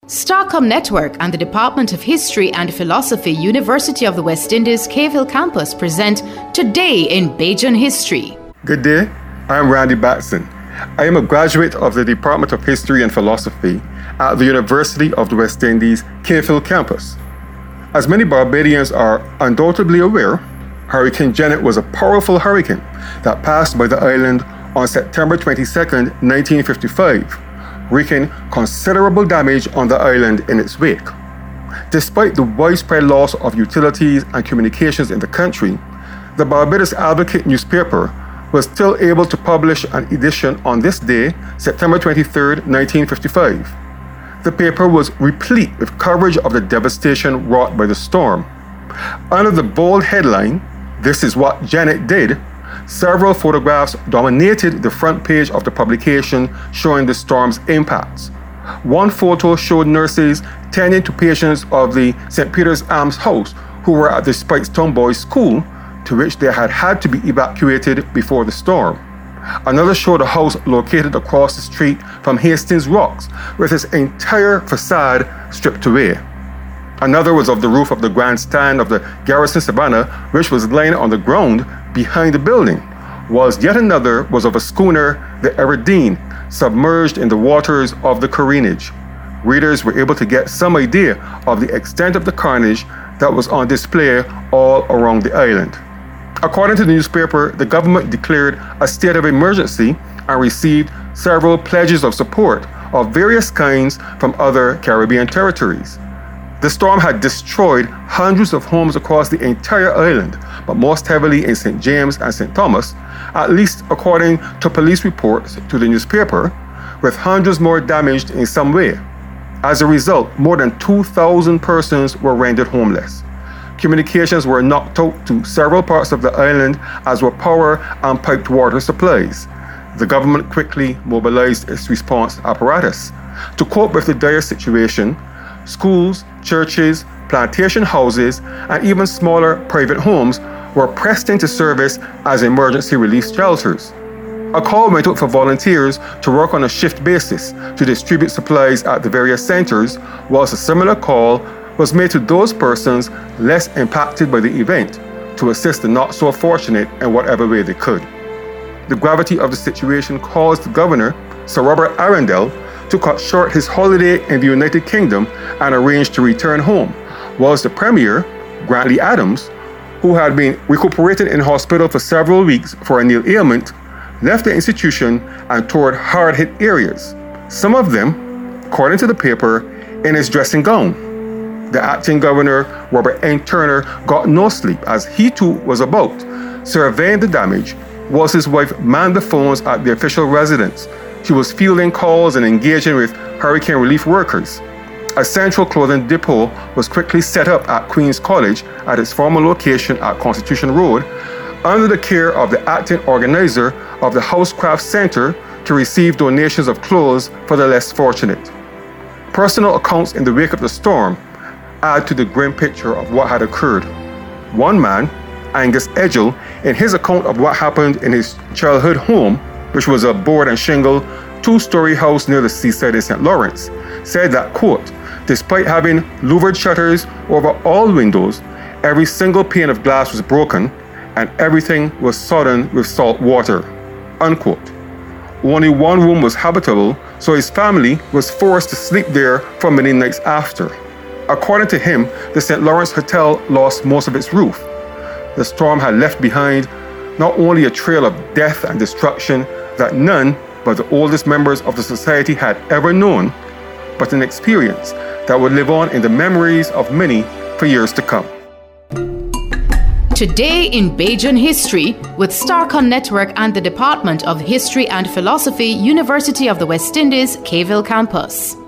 Starcom Network and the Department of History and Philosophy, University of the West Indies, Cave Hill Campus present Today in Bajan History. Good day, I am Randy Batson. I am a graduate of the Department of History and Philosophy at the University of the West Indies, Cave Hill Campus. As many Barbadians are undoubtedly aware, Hurricane Janet was a powerful hurricane that passed by the island on September 22, 1955. Wreaking considerable damage on the island in its wake. Despite the widespread loss of utilities and communications in the country, the Barbados Advocate newspaper was still able to publish an edition on this day, September 23, 1955. The paper was replete with coverage of the devastation wrought by the storm. Under the bold headline, "This is what Janet did," several photographs dominated the front page of the publication showing the storm's impacts. One photo showed nurses tending to patients of the St. Peter's Arms House who were at the Speightstown Boys School, to which they had to be evacuated before the storm. Another showed a house located across the street from Hastings Rocks with its entire facade stripped away. Another was of the roof of the grandstand of the Garrison Savannah, which was lying on the ground behind the building, whilst yet another was of a schooner, the Everdeen, submerged in the waters of the careenage. Readers were able to get some idea of the extent of the carnage that was on display all around the island. According to the newspaper, the government declared a state of emergency and received several pledges of support of various kinds from other Caribbean territories. The storm had destroyed hundreds of homes across the entire island, but most heavily in St. James and St. Thomas, at least according to police reports to the newspaper, with hundreds more damaged in some way. As a result, more than 2,000 persons were rendered homeless. Communications were knocked out to several parts of the island, as were power and piped water supplies. The government quickly mobilized its response apparatus. To cope with the dire situation, schools, churches, plantation houses, and even smaller private homes were pressed into service as emergency relief shelters. A call went out for volunteers to work on a shift basis to distribute supplies at the various centers, whilst a similar call was made to those persons less impacted by the event to assist the not so fortunate in whatever way they could. The gravity of the situation caused the governor, Sir Robert Arundel, to cut short his holiday in the United Kingdom and arranged to return home, whilst the Premier, Grantley Adams, who had been recuperated in hospital for several weeks for a nail ailment, left the institution and toured hard-hit areas, some of them, according to the paper, in his dressing gown. The acting governor, Robert N. Turner, got no sleep as he too was about, surveying the damage, whilst his wife manned the phones at the official residence. She was fielding calls and engaging with hurricane relief workers. A central clothing depot was quickly set up at Queen's College at its former location at Constitution Road, under the care of the acting organizer of the Housecraft Center to receive donations of clothes for the less fortunate. Personal accounts in the wake of the storm add to the grim picture of what had occurred. One man, Angus Edgell, in his account of what happened in his childhood home, which was a board and shingle two-story house near the seaside in St. Lawrence, said that, quote, "Despite having louvered shutters over all windows, every single pane of glass was broken and everything was sodden with salt water," unquote. Only one room was habitable, so his family was forced to sleep there for many nights after. According to him, the St. Lawrence Hotel lost most of its roof. The storm had left behind not only a trail of death and destruction that none but the oldest members of the society had ever known, but an experience that would live on in the memories of many for years to come. Today in Bajan History with Starcom Network and the Department of History and Philosophy, University of the West Indies, Cave Hill Campus.